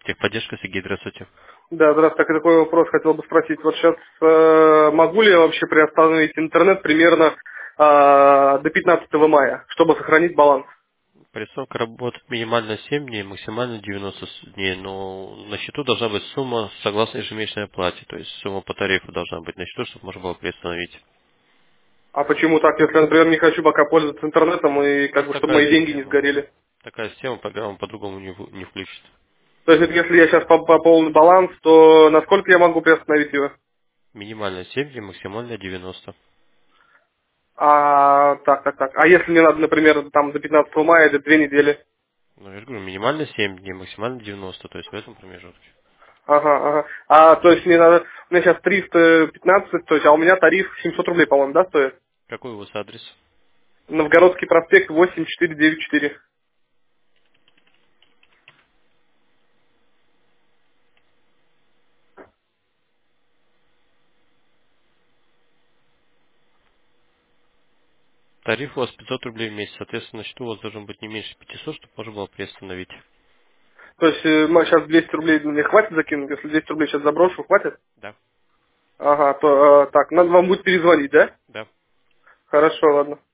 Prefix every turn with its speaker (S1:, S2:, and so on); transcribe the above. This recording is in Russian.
S1: Техподдержка, Сергей, здравствуйте.
S2: Да, здравствуйте. Такой вопрос хотел бы спросить. Вот сейчас могу ли я вообще приостановить интернет примерно до 15 мая, чтобы сохранить баланс?
S1: Приставка работает минимально 7 дней, максимально 90 дней, но на счету должна быть сумма согласно ежемесячной оплате, то есть сумма по тарифу должна быть на счету, чтобы можно было приостановить.
S2: А почему так, если я, например, не хочу пока пользоваться интернетом и как
S1: Есть
S2: бы чтобы
S1: такая
S2: мои деньги не
S1: система.
S2: сгорели?
S1: Такая система, программа по-другому не включит.
S2: То есть если я сейчас пополню баланс, то насколько я могу приостановить его?
S1: Минимально 7 дней, максимально 90.
S2: Так. А если мне надо, например, там до 15 мая, это 2 недели?
S1: Ну, я же говорю, минимально 7 дней, максимально 90, то есть в этом промежутке.
S2: Ага. То есть мне надо, у меня сейчас 315, то есть, а у меня тариф 700 рублей, по-моему, да, стоит?
S1: Какой у вас адрес?
S2: Новгородский проспект 8494.
S1: Тариф у вас 500 рублей в месяц, соответственно, на счету у вас должен быть не меньше 500, чтобы можно было приостановить.
S2: То есть сейчас 200 рублей мне хватит закинуть? Если 200 рублей сейчас заброшу, хватит?
S1: Да,
S2: Ага, то так, надо вам будет перезвонить, да?
S1: да.
S2: Хорошо, ладно.